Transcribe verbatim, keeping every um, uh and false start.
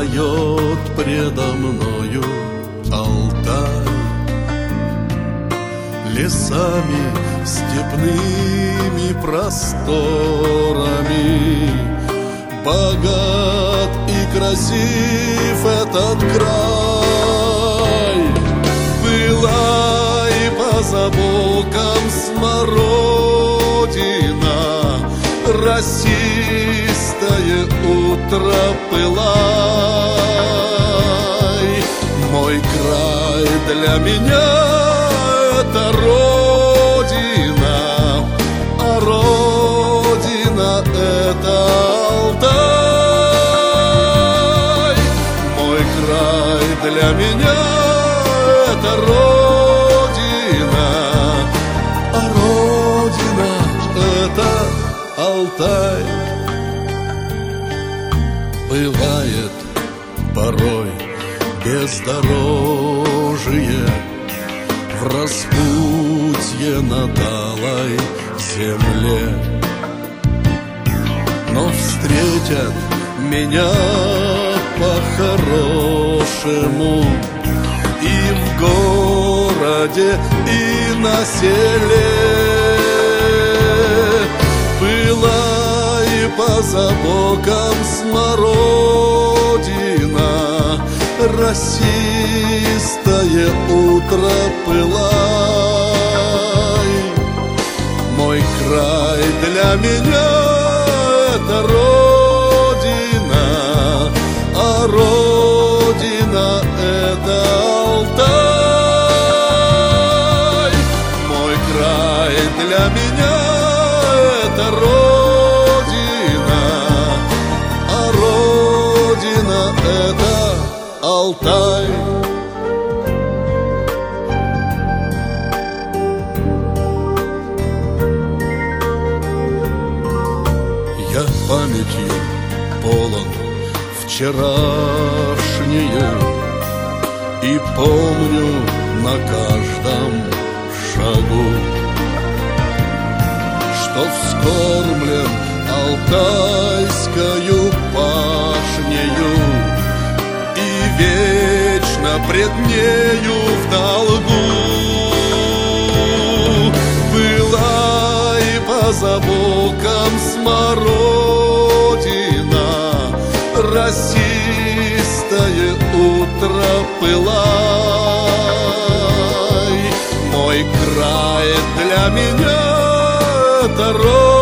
встает предо мною Алтай. Лесами, степными просторами богат и красив этот край. Была и по забокам смородина, росистое утро пылай. Мой край для меня — это родина, а родина — это Алтай. Мой край для меня — это родина, а родина — это Алтай. Бывает порой бездорожье в распутье на талой земле, но встретят меня по-хорошему и в городе, и на селе. Была и по забокам смородина, росистое утро пылай. Мой край для меня — это родина, а родина — это Алтай. Мой край для меня — это родина, а родина — это Алтай. Я памятью полон вчерашнее и помню на каждом шагу, что вскормлен алтайскою пашнею и вечно пред нею в долгу. Была и по забокам смородина, росистое утро пылай. Мой край для меня — это родина,